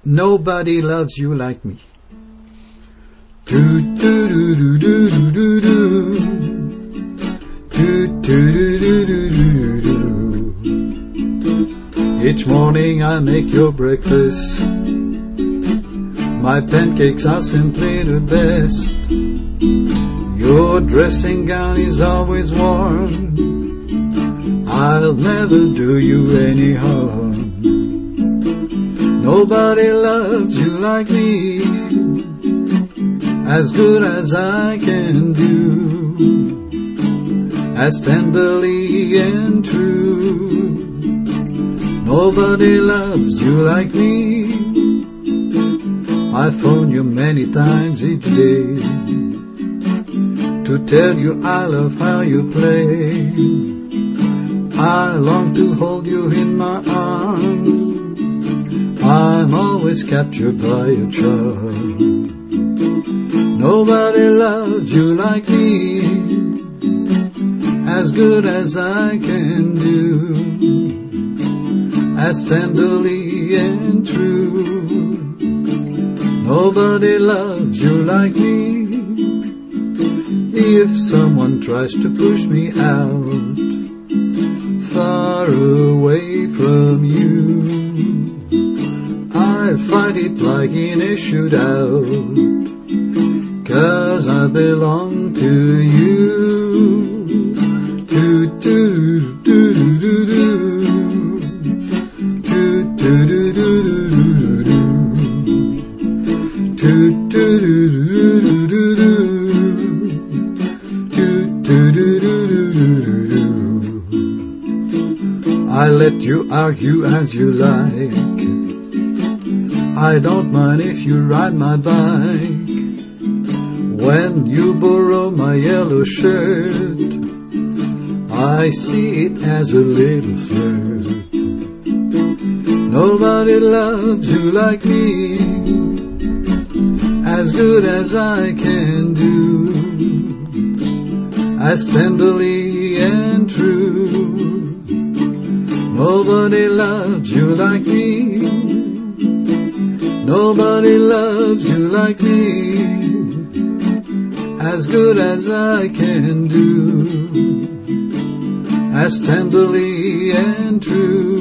Nobody loves you like me. Do do do do do do do do do do do do. Each morning I make your breakfast. My pancakes are simply the best. Your dressing gown is always warm. I'll never do you any harm. Nobody loves you like me, as good as I can do, as tenderly and true. Nobody loves you like me. I phone you many times each day to tell you I love how you play. I long to hold you in my arms. I'm always captured by your charm. Nobody loves you like me, as good as I can do, as tenderly and true. Nobody loves you like me. If someone tries to push me out, far away from you, I fight it like in a shootout, 'cause I belong to you. Do do do do do do. Do do do do do do. Do do do do do do. Do do do do do do. I let you argue as you like. I don't mind if you ride my bike. When you borrow my yellow shirt, I see it as a little flirt. Nobody loves you like me, as good as I can do, as tenderly and true. Nobody loves you like me. Nobody loves you like me, as good as I can do, as tenderly and true.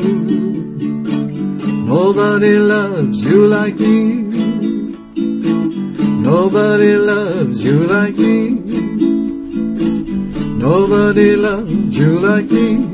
Nobody loves you like me. Nobody loves you like me. Nobody loves you like me.